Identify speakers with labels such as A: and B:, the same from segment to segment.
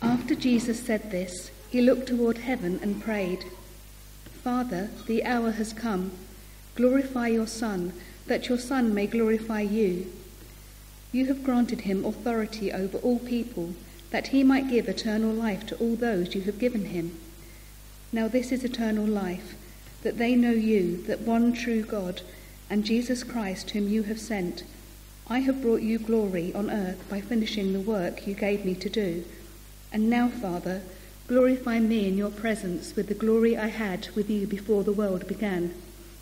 A: After Jesus said this, he looked toward heaven and prayed, "Father, the hour has come. Glorify your Son, that your Son may glorify you. You have granted him authority over all people, that he might give eternal life to all those you have given him. Now this is eternal life, that they know you, that one true God, and Jesus Christ whom you have sent. I have brought you glory on earth by finishing the work you gave me to do. And now, Father, glorify me in your presence with the glory I had with you before the world began.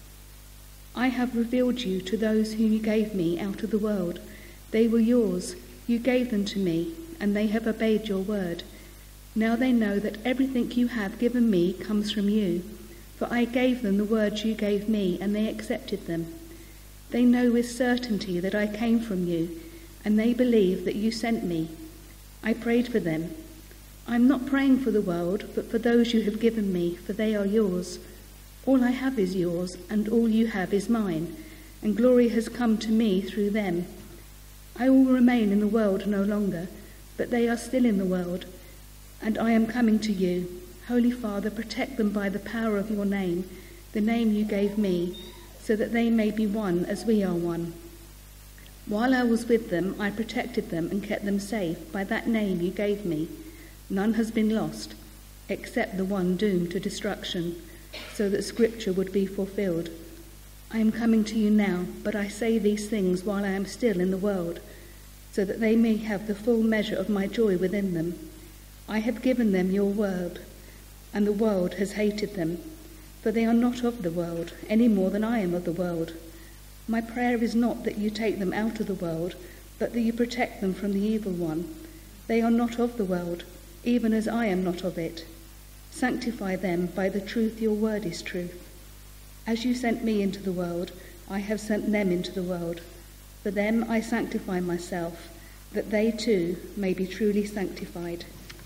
A: I have revealed you to those whom you gave me out of the world. They were yours. You gave them to me, and they have obeyed your word. Now they know that everything you have given me comes from you. For I gave them the words you gave me, and they accepted them. They know with certainty that I came from you, and they believe that you sent me. I prayed for them. I am not praying for the world, but for those you have given me, for they are yours. All I have is yours, and all you have is mine, and glory has come to me through them. I will remain in the world no longer, but they are still in the world, and I am coming to you. Holy Father, protect them by the power of your name, the name you gave me, so that they may be one as we are one. While I was with them, I protected them and kept them safe by that name you gave me. None has been lost, except the one doomed to destruction, so that Scripture would be fulfilled. I am coming to you now, but I say these things while I am still in the world, so that they may have the full measure of my joy within them. I have given them your word, and the world has hated them, for they are not of the world, any more than I am of the world. My prayer is not that you take them out of the world, but that you protect them from the evil one. They are not of the world, even as I am not of it. Sanctify them by the truth. Your word is truth. As you sent me into the world, I have sent them into the world. For them I sanctify myself, that they too may be truly sanctified."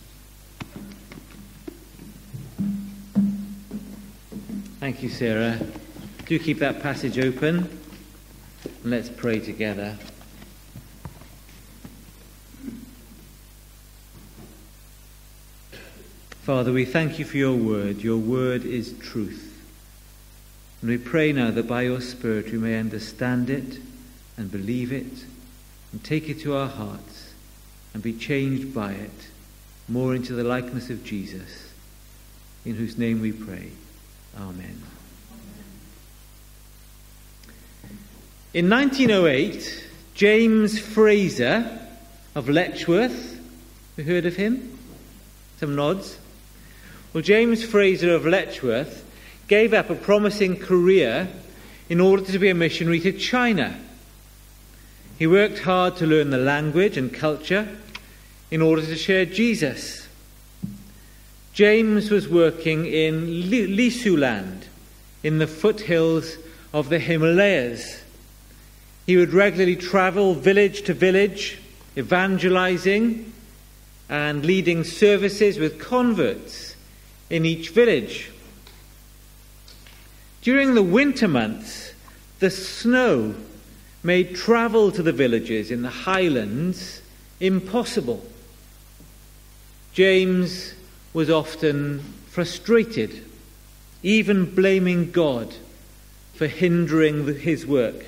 B: Thank you, Sarah. Do keep that passage open, and let's pray together. Father, we thank you for your word. Your word is truth. And we pray now that by your Spirit we may understand it and believe it and take it to our hearts and be changed by it more into the likeness of Jesus, in whose name we pray. Amen. In 1908, James Fraser of Letchworth, you heard of him? Some nods. Well, James Fraser of Letchworth gave up a promising career in order to be a missionary to China. He worked hard to learn the language and culture in order to share Jesus. James was working in Lisuland, in the foothills of the Himalayas. He would regularly travel village to village, evangelizing and leading services with converts in each village. During the winter months, the snow made travel to the villages in the highlands impossible. James was often frustrated, even blaming God for hindering his work.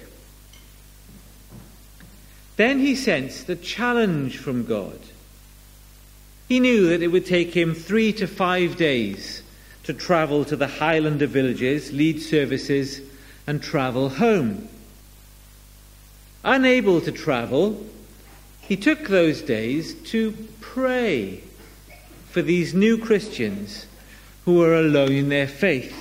B: Then he sensed a challenge from God. He knew that it would take him 3 to 5 days to travel to the Highlander villages, lead services, and travel home. Unable to travel, he took those days to pray for these new Christians who were alone in their faith.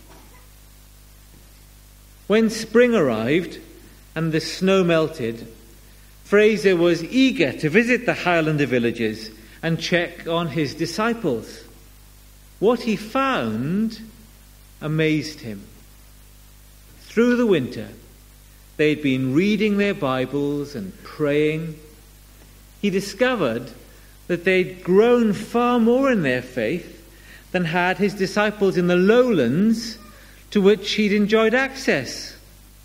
B: When spring arrived and the snow melted, Fraser was eager to visit the Highlander villages and check on his disciples. What he found amazed him. Through the winter, they'd been reading their Bibles and praying. He discovered that they'd grown far more in their faith than had his disciples in the lowlands to which he'd enjoyed access.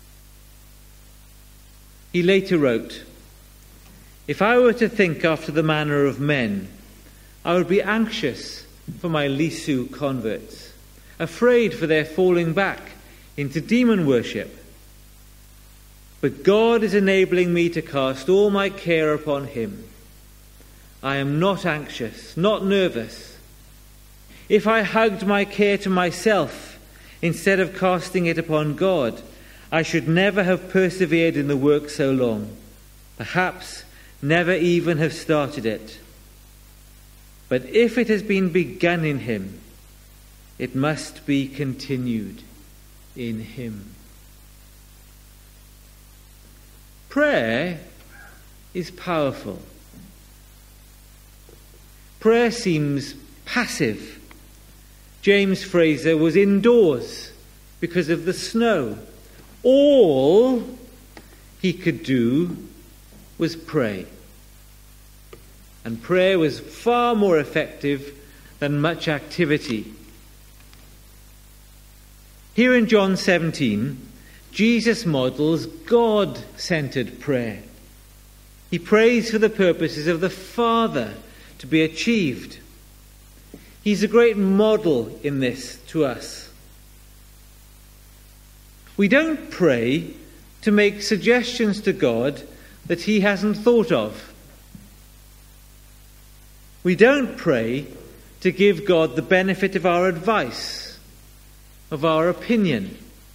B: He later wrote, "If I were to think after the manner of men, I would be anxious for my Lisu converts, afraid for their falling back into demon worship. But God is enabling me to cast all my care upon him. I am not anxious, not nervous. If I hugged my care to myself instead of casting it upon God, I should never have persevered in the work so long, perhaps never even have started it. But if it has been begun in him, it must be continued in him. Prayer is powerful. Prayer seems passive. James Fraser was indoors because of the snow. All he could do was pray. And prayer was far more effective than much activity. Here in John 17, Jesus models God-centered prayer. He prays for the purposes of the Father to be achieved. He's a great model in this to us. We don't pray to make suggestions to God that he hasn't thought of. We don't pray to give God the benefit of our advice, of our opinion.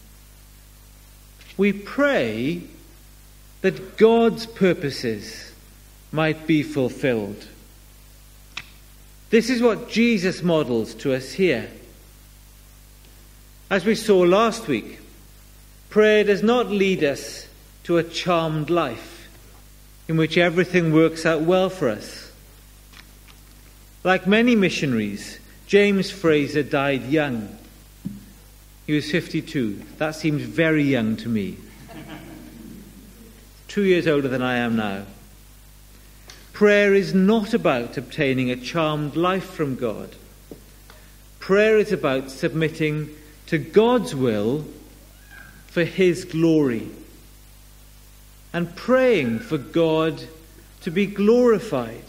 B: We pray that God's purposes might be fulfilled. This is what Jesus models to us here. As we saw last week, prayer does not lead us to a charmed life in which everything works out well for us. Like many missionaries, James Fraser died young. He was 52. That seems very young to me. 2 years older than I am now. Prayer is not about obtaining a charmed life from God. Prayer is about submitting to God's will for his glory and praying for God to be glorified.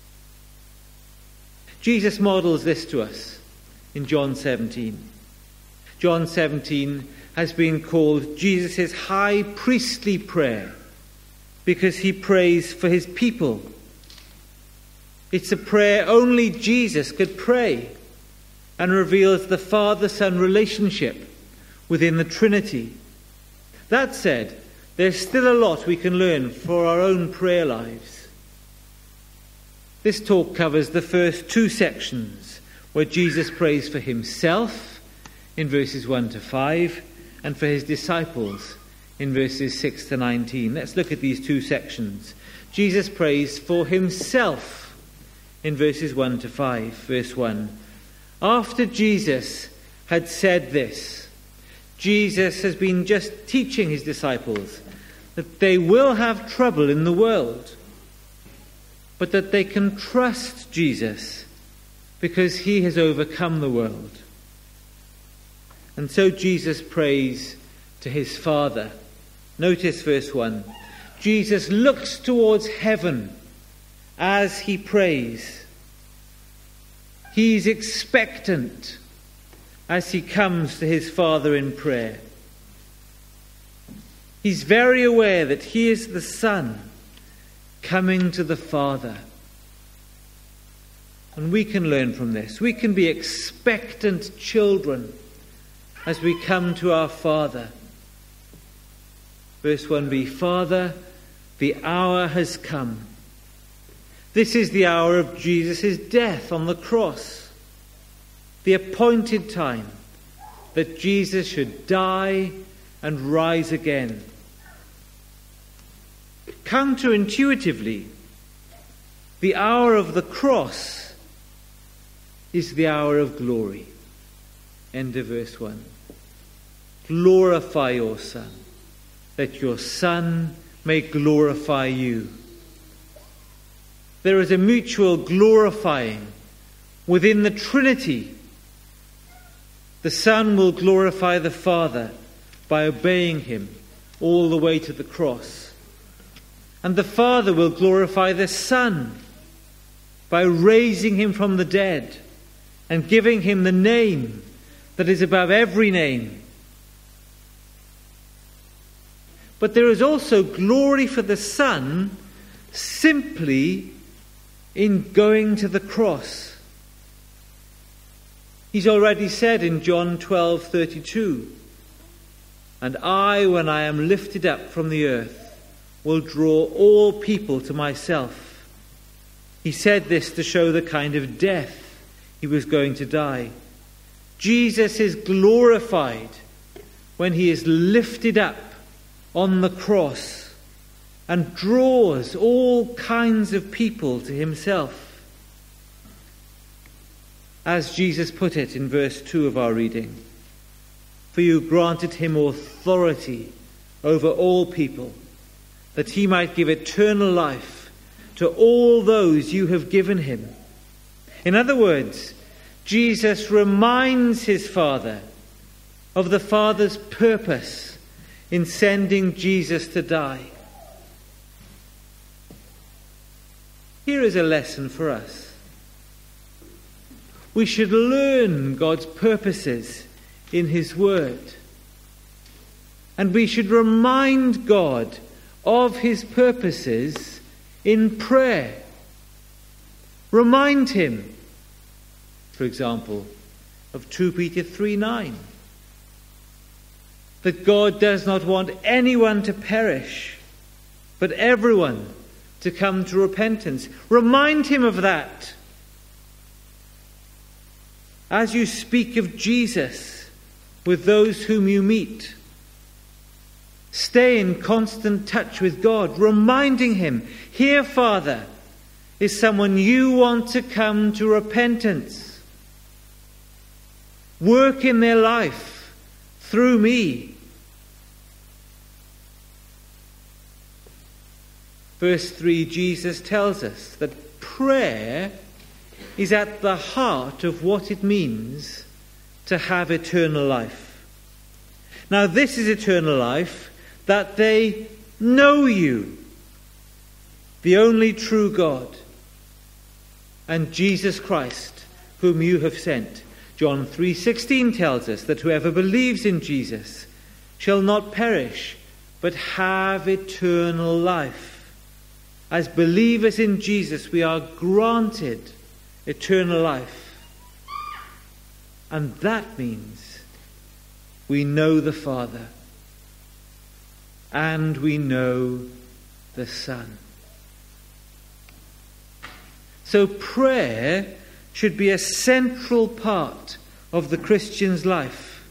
B: Jesus models this to us in John 17. John 17 has been called Jesus' high priestly prayer because he prays for his people. It's a prayer only Jesus could pray and reveals the Father-Son relationship within the Trinity. That said, there's still a lot we can learn for our own prayer lives. This talk covers the first two sections where Jesus prays for himself in verses 1 to 5 and for his disciples in verses 6 to 19. Let's look at these two sections. Jesus prays for himself in verses 1 to 5. Verse 1. After Jesus had said this, Jesus has been just teaching his disciples that they will have trouble in the world, but that they can trust Jesus because he has overcome the world. And so Jesus prays to his Father. Notice verse 1. Jesus looks towards heaven as he prays. He's expectant as he comes to his Father in prayer. He's very aware that he is the Son coming to the Father. And we can learn from this. We can be expectant children as we come to our Father. Verse 1b, Father, the hour has come. This is the hour of Jesus' death on the cross. The appointed time that Jesus should die and rise again. Counterintuitively, the hour of the cross is the hour of glory. End of verse 1. Glorify your Son, that your Son may glorify you. There is a mutual glorifying within the Trinity. The Son will glorify the Father by obeying him all the way to the cross. And the Father will glorify the Son by raising him from the dead and giving him the name that is above every name. But there is also glory for the Son simply in going to the cross. He's already said in John 12:32, "And I, when I am lifted up from the earth, will draw all people to myself." He said this to show the kind of death he was going to die. Jesus is glorified when he is lifted up on the cross and draws all kinds of people to himself. As Jesus put it in verse 2 of our reading, "For you granted him authority over all people, that he might give eternal life to all those you have given him." In other words, Jesus reminds his Father of the Father's purpose in sending Jesus to die. Here is a lesson for us. We should learn God's purposes in his word. And we should remind God of his purposes in prayer. Remind him, for example, of 2 Peter 3:9, that God does not want anyone to perish, but everyone to come to repentance. Remind him of that as you speak of Jesus with those whom you meet. Stay in constant touch with God, reminding him, "Here, Father, is someone you want to come to repentance. Work in their life through me." Verse 3, Jesus tells us that prayer is at the heart of what it means to have eternal life. Now, this is eternal life, that they know you, the only true God, and Jesus Christ, whom you have sent. John 3:16 tells us that whoever believes in Jesus shall not perish, but have eternal life. As believers in Jesus, we are granted eternal life. And that means we know the Father and we know the Son. So prayer should be a central part of the Christian's life.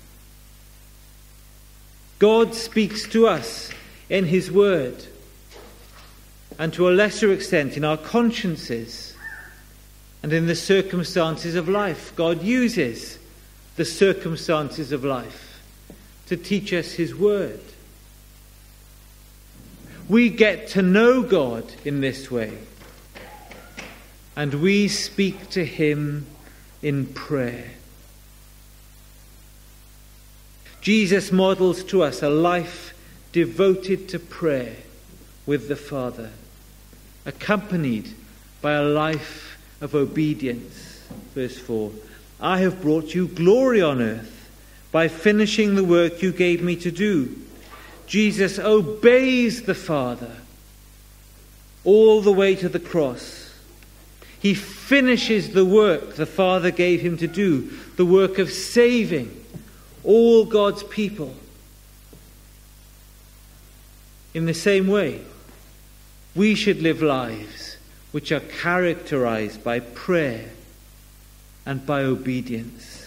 B: God speaks to us in his word, and to a lesser extent in our consciences and in the circumstances of life. God uses the circumstances of life to teach us his word. We get to know God in this way, and we speak to him in prayer. Jesus models to us a life devoted to prayer with the Father, accompanied by a life of obedience. Verse 4, "I have brought you glory on earth by finishing the work you gave me to do." Jesus obeys the Father all the way to the cross. He finishes the work the Father gave him to do, the work of saving all God's people. In the same way, we should live lives which are characterized by prayer and by obedience.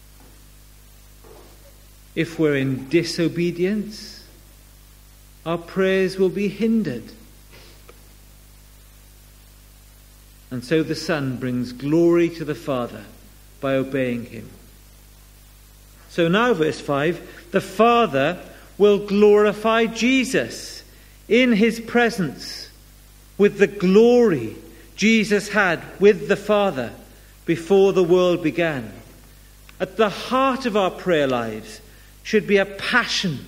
B: If we're in disobedience, our prayers will be hindered. And so the Son brings glory to the Father by obeying him. So now, verse 5, the Father will glorify Jesus in his presence with the glory Jesus had with the Father before the world began. At the heart of our prayer lives should be a passion,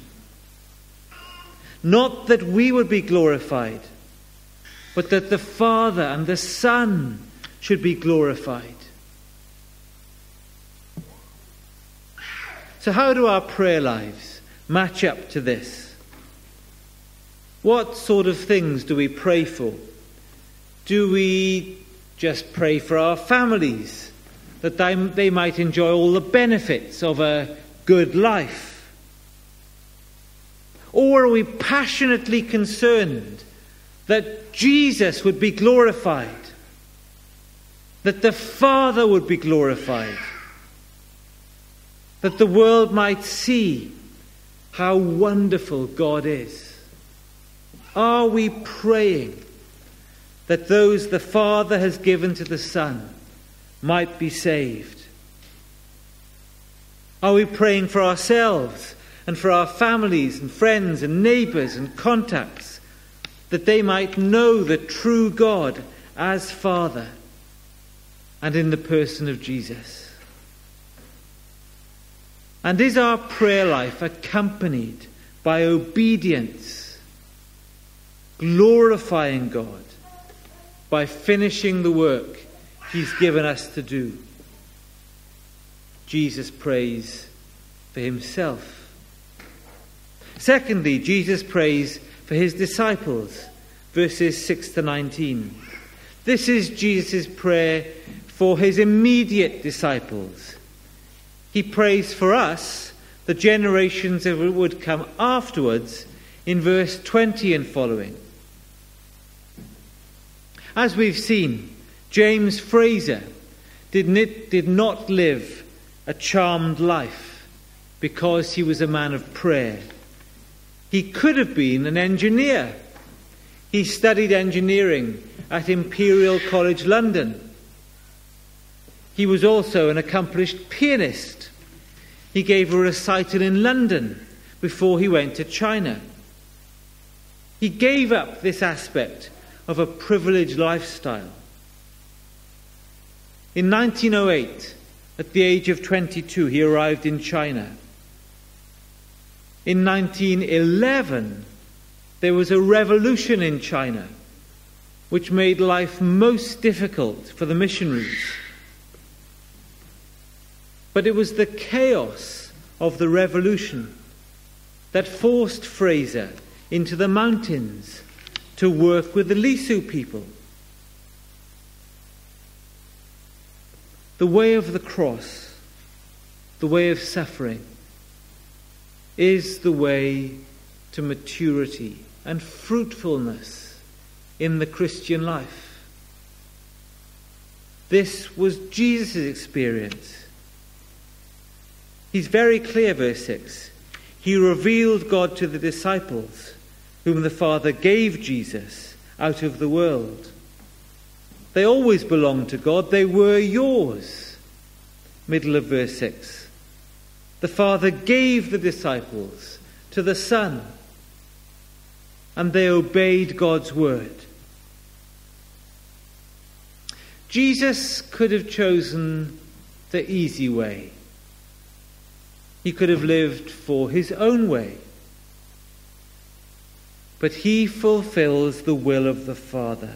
B: not that we would be glorified, but that the Father and the Son should be glorified. So how do our prayer lives match up to this? What sort of things do we pray for? Do we just pray for our families, that they might enjoy all the benefits of a good life? Or are we passionately concerned that Jesus would be glorified, that the Father would be glorified, that the world might see how wonderful God is? Are we praying that those the Father has given to the Son might be saved? Are we praying for ourselves and for our families and friends and neighbours and contacts, that they might know the true God as Father and in the person of Jesus? And is our prayer life accompanied by obedience, glorifying God by finishing the work He's given us to do? Jesus prays for Himself. Secondly, Jesus prays for His disciples, verses 6 to 19. This is Jesus' prayer for His immediate disciples. He prays for us, the generations that would come afterwards, in verse 20 and following. As we've seen, James Fraser did not live a charmed life because he was a man of prayer. He could have been an engineer. He studied engineering at Imperial College London. He was also an accomplished pianist. He gave a recital in London before he went to China. He gave up this aspect of a privileged lifestyle. In 1908, at the age of 22, he arrived in China. In 1911, there was a revolution in China, which made life most difficult for the missionaries. But it was the chaos of the revolution that forced Fraser into the mountains to work with the Lisu people. The way of the cross, the way of suffering, is the way to maturity and fruitfulness in the Christian life. This was Jesus' experience. He's very clear, verse 6. He revealed God to the disciples, whom the Father gave Jesus out of the world. They always belonged to God. They were yours. Middle of verse 6. The Father gave the disciples to the Son, and they obeyed God's word. Jesus could have chosen the easy way. He could have lived for his own way. But he fulfills the will of the Father.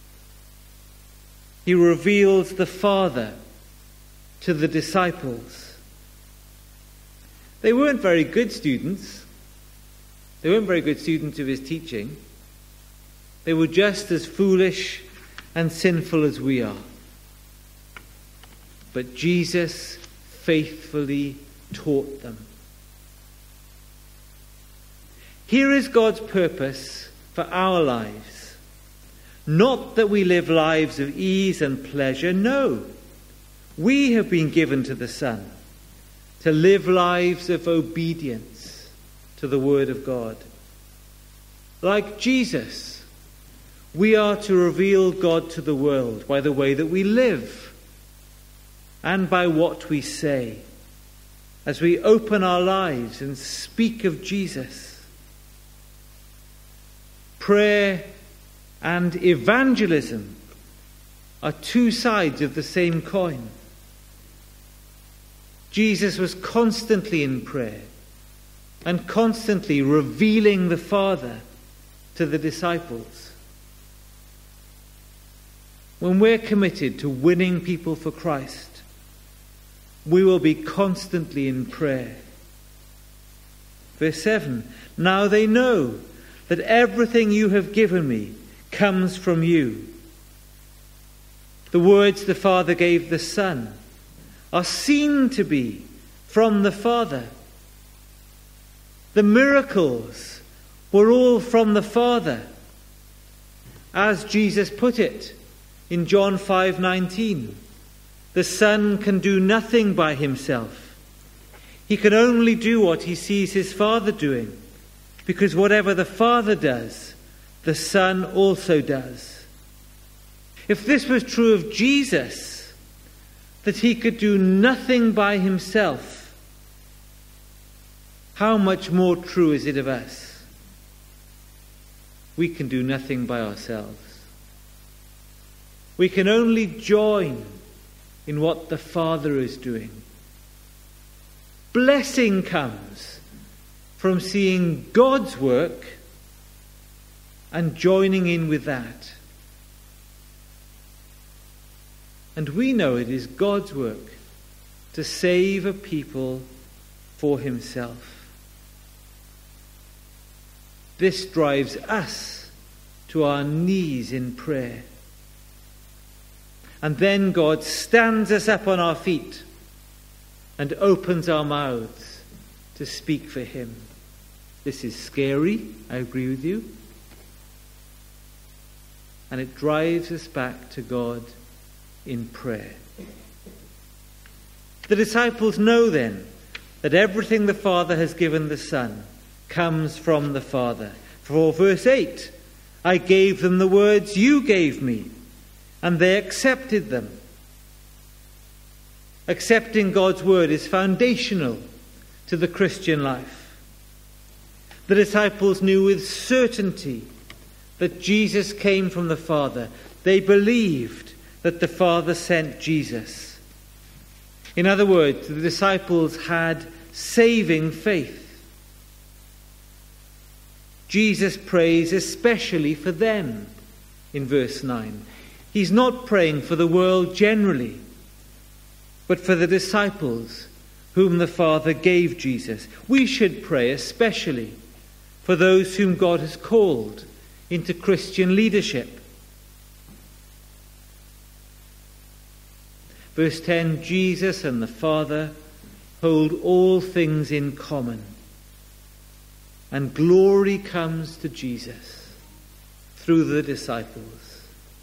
B: He reveals the Father to the disciples. They weren't very good students. They weren't very good students of his teaching. They were just as foolish and sinful as we are. But Jesus faithfully taught them. Here is God's purpose for our lives. Not that we live lives of ease and pleasure. No. We have been given to the Son to live lives of obedience to the Word of God. Like Jesus, we are to reveal God to the world by the way that we live and by what we say, as we open our lives and speak of Jesus. Prayer and evangelism are two sides of the same coin. Jesus was constantly in prayer and constantly revealing the Father to the disciples. when we're committed to winning people for Christ, we will be constantly in prayer. Verse 7, now they know that everything you have given me comes from you. The words the Father gave the Son are seen to be from the Father. The miracles were all from the Father. As Jesus put it in John 5:19, the Son can do nothing by himself. He can only do what he sees his Father doing, because whatever the Father does, the Son also does. If this was true of Jesus, that he could do nothing by himself, how much more true is it of us? We can do nothing by ourselves. We can only join in what the Father is doing. Blessing comes from seeing God's work and joining in with that. And we know it is God's work to save a people for himself. This drives us to our knees in prayer. And then God stands us up on our feet and opens our mouths to speak for him. This is scary, I agree with you. And it drives us back to God in prayer. The disciples know then that everything the Father has given the Son comes from the Father. For verse 8, I gave them the words you gave me, and they accepted them. Accepting God's word is foundational to the Christian life. The disciples knew with certainty that Jesus came from the Father. They believed that the Father sent Jesus. In other words, the disciples had saving faith. Jesus prays especially for them in verse 9. He's not praying for the world generally, but for the disciples whom the Father gave Jesus. We should pray especially for those whom God has called into Christian leadership. Verse 10, Jesus and the Father hold all things in common, and glory comes to Jesus through the disciples.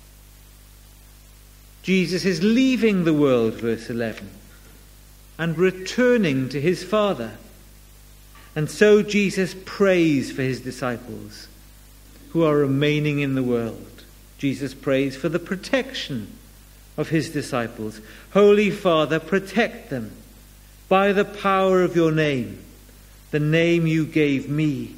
B: Jesus is leaving the world, verse 11, and returning to his Father. And so Jesus prays for his disciples who are remaining in the world. Jesus prays for the protection of his disciples. Holy Father, protect them by the power of your name, the name you gave me.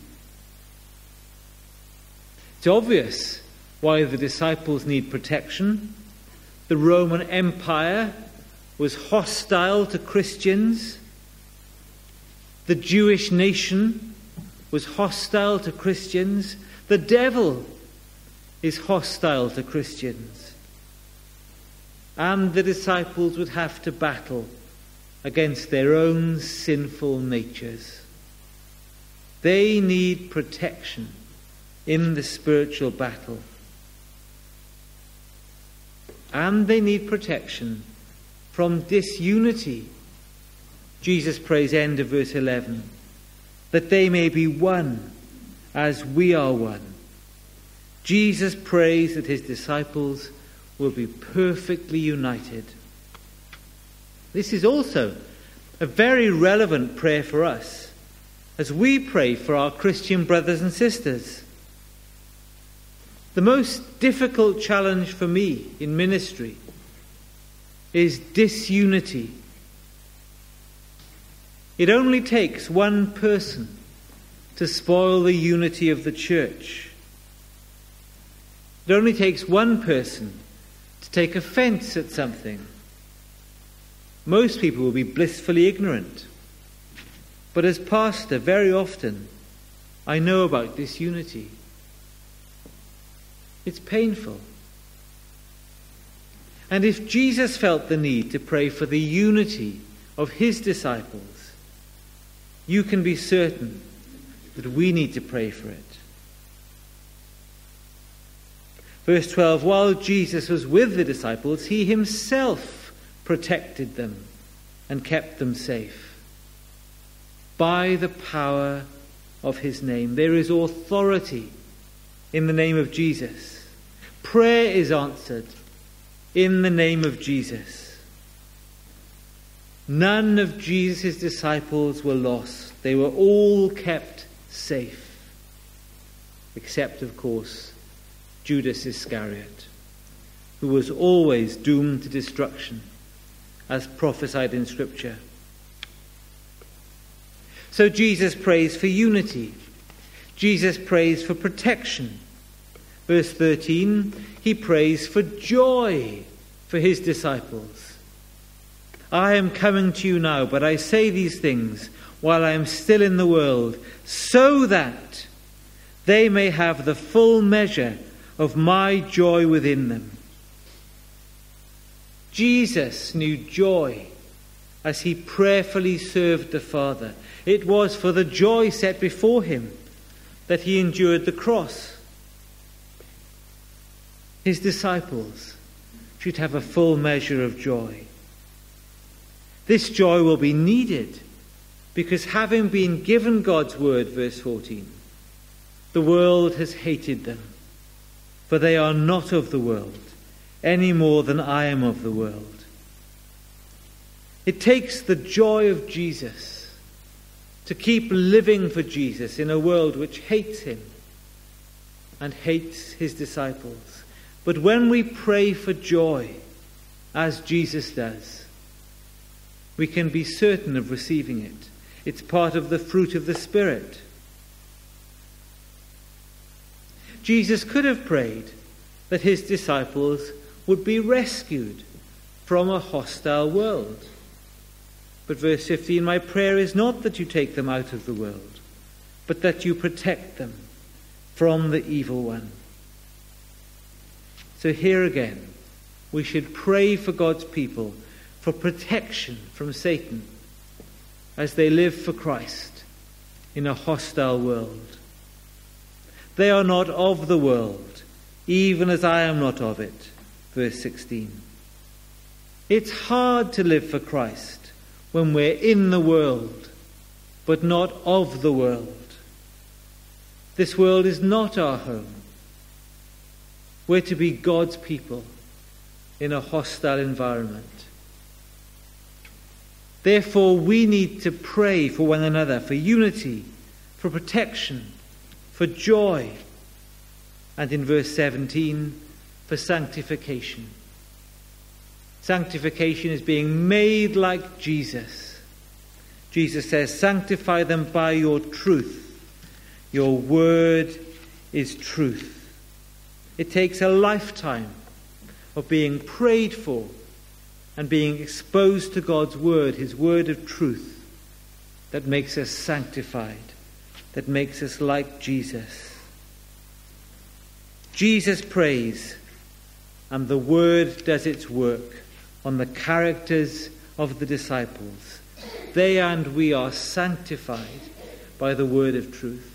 B: It's obvious why the disciples need protection. The Roman Empire was hostile to Christians. The Jewish nation was hostile to Christians. The devil is hostile to Christians. And the disciples would have to battle against their own sinful natures. They need protection in the spiritual battle. And they need protection from disunity. Jesus prays, end of verse 11, that they may be one as we are one. Jesus prays that his disciples will be perfectly united. This is also a very relevant prayer for us as we pray for our Christian brothers and sisters. The most difficult challenge for me in ministry is disunity. It only takes one person to spoil the unity of the church. It only takes one person to take offense at something. Most people will be blissfully ignorant. But as pastor, very often, I know about disunity. It's painful. And if Jesus felt the need to pray for the unity of his disciples, you can be certain that we need to pray for it. Verse 12, while Jesus was with the disciples, he himself protected them and kept them safe. By the power of his name. There is authority in the name of Jesus. Prayer is answered in the name of Jesus. None of Jesus' disciples were lost. They were all kept safe. Except, of course, Judas Iscariot, who was always doomed to destruction, as prophesied in Scripture. So Jesus prays for unity. Jesus prays for protection. Verse 13, he prays for joy for his disciples. I am coming to you now, but I say these things while I am still in the world, so that they may have the full measure of my joy within them. Jesus knew joy as he prayerfully served the Father. It was for the joy set before him that he endured the cross. His disciples should have a full measure of joy. This joy will be needed because, having been given God's word, verse 14, the world has hated them, for they are not of the world, any more than I am of the world. It takes the joy of Jesus to keep living for Jesus in a world which hates him and hates his disciples. But when we pray for joy, as Jesus does, we can be certain of receiving it. It's part of the fruit of the Spirit. Jesus could have prayed that his disciples would be rescued from a hostile world. But verse 15, my prayer is not that you take them out of the world, but that you protect them from the evil one. So here again, we should pray for God's people for protection from Satan as they live for Christ in a hostile world. They are not of the world, even as I am not of it. Verse 16. It's hard to live for Christ when we're in the world, but not of the world. This world is not our home. We're to be God's people in a hostile environment. Therefore, we need to pray for one another, for unity, for protection, for joy, and in verse 17, for sanctification. Sanctification is being made like Jesus. Jesus says, sanctify them by your truth. Your word is truth. It takes a lifetime of being prayed for and being exposed to God's word, his word of truth, that makes us sanctified, that makes us like Jesus. Jesus prays, and the word does its work on the characters of the disciples. They and we are sanctified by the word of truth.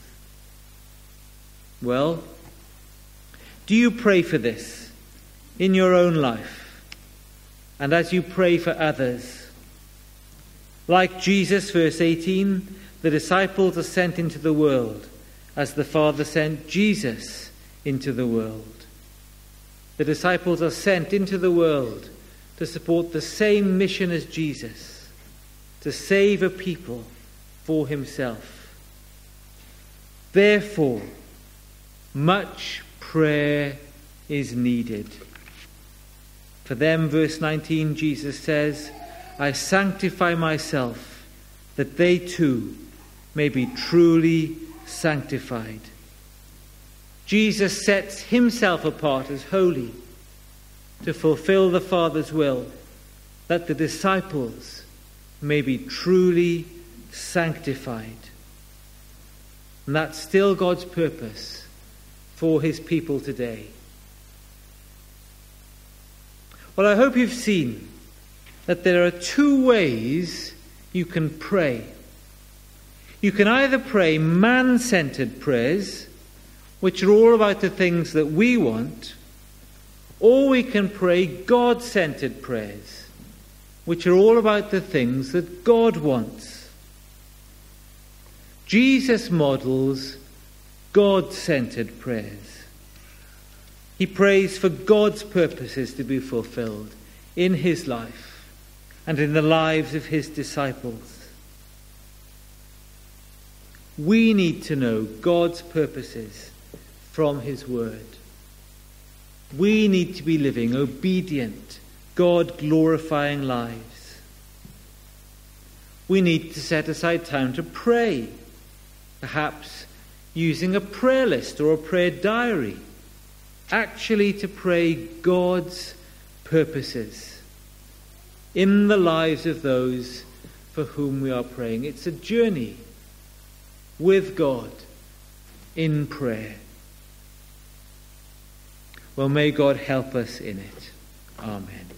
B: Well, do you pray for this in your own life? And as you pray for others, like Jesus, verse 18, the disciples are sent into the world as the Father sent Jesus into the world. The disciples are sent into the world to support the same mission as Jesus, to save a people for himself. Therefore, much prayer is needed. For them, verse 19, Jesus says, I sanctify myself, that they too may be truly sanctified. Jesus sets himself apart as holy to fulfill the Father's will, that the disciples may be truly sanctified. And that's still God's purpose for his people today. Well, I hope you've seen that there are two ways you can pray. You can either pray man-centered prayers, which are all about the things that we want, or we can pray God-centered prayers, which are all about the things that God wants. Jesus models God-centered prayers. He prays for God's purposes to be fulfilled in his life and in the lives of his disciples. We need to know God's purposes from his word. We need to be living obedient, God-glorifying lives. We need to set aside time to pray, perhaps using a prayer list or a prayer diary, actually to pray God's purposes in the lives of those for whom we are praying. It's a journey with God in prayer. Well, may God help us in it. Amen.